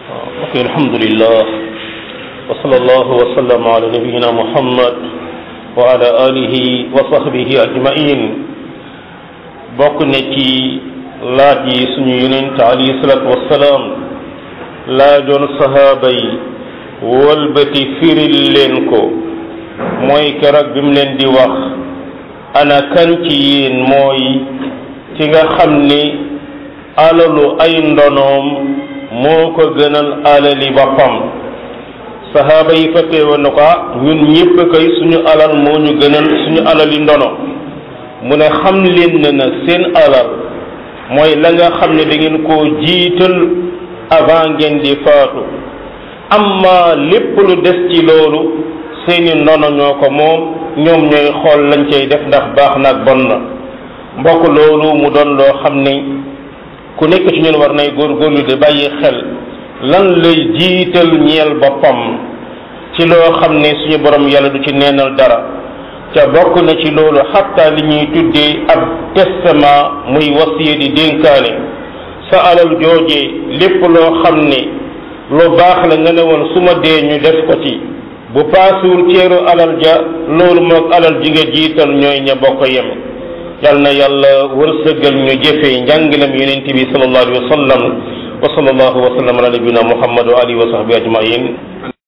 ok alhamdulillah wa sallallahu wa sallam ala nabiyina muhammad wa ala alihi wa sahbihi ajmain bokk na ci laaj yi suñu yonent alayhi salatu wassalaam laajoon sahaaba yi wëlbati firil leen ko mooy keroog bi mu leen di wax ana kan ci yéen mooy ki nga xam ni alalu ay ndonoom moo ko gënal alali boppam sahaaba yi fekkee woon na ko ñun ñëpp kay suñu alal moo ñu gënal suñu alali ndono mu ne xam leen ne na seen alal mooy la nga xam ne da ngeen koo jiital avant ngeen di faatu amma lépp lu des ci loolu seeni ndono ñoo ko moom ñoom ñooy xool lañ cay def ndax baax na ak bon na mbokk loolu mu doon loo xam ne ku nekk ci ñun war nay góorgóorlu de bàyyi xel lan lay jiital ñeel boppam ci loo xam ne suñu borom yàlla du ci neenal dara ca bokk na ci loolu xatta li ñuy tuddee ab testament muy wasiya di dénkaane sa alal joojee lépp loo xam ne lu baax la nga ne woon su ma dee ñu def ko ci bu paasuwul ceeru alal ja loolu moog alal ji nga jiital ñooy ña bokk yem yal na yàlla wërsëgal ñu jëfee njàngilam yonent bi sallallahu alayhi wa sallam wa sallallahu wa sallam ala nabiyina muhammad wa alihi wa sahbihi ajmain